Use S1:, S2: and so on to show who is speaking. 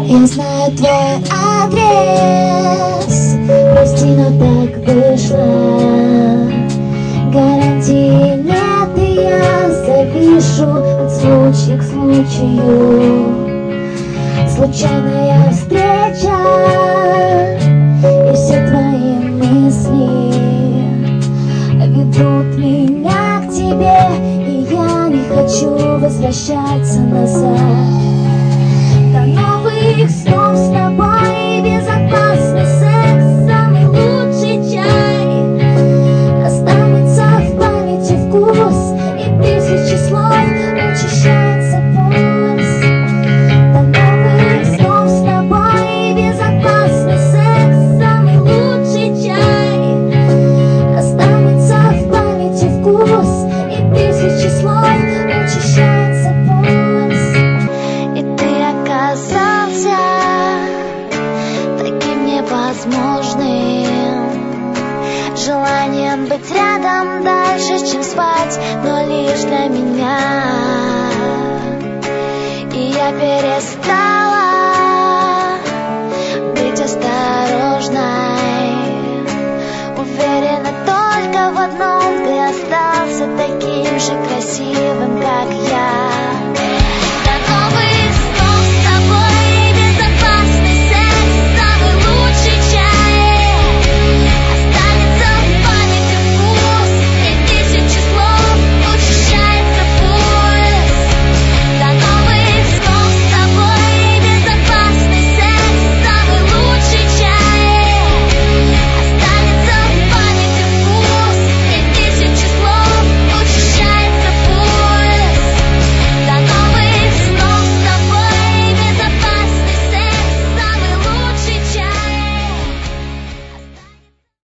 S1: Я знаю твой адрес, прости, но так вышло. Гарантии нет, и я завишу от случая к случаю. Случайная встреча, и все твои мысли ведут меня к тебе, и я не хочу возвращаться назад. До новых снов с тобой, безопасный секс, самый лучший чай. Останется в памяти вкус, и тысячи слов учащается пульс. До новых снов с тобой, безопасный секс, самый лучший чай. Останется в памяти вкус, и тысячи слов учащается пульс. И ты оказался таким невозможным, желанием быть рядом дальше, чем спать, но лишь для меня. И я перестала быть осторожной, уверена только в одном: ты остался таким же красивым, как я.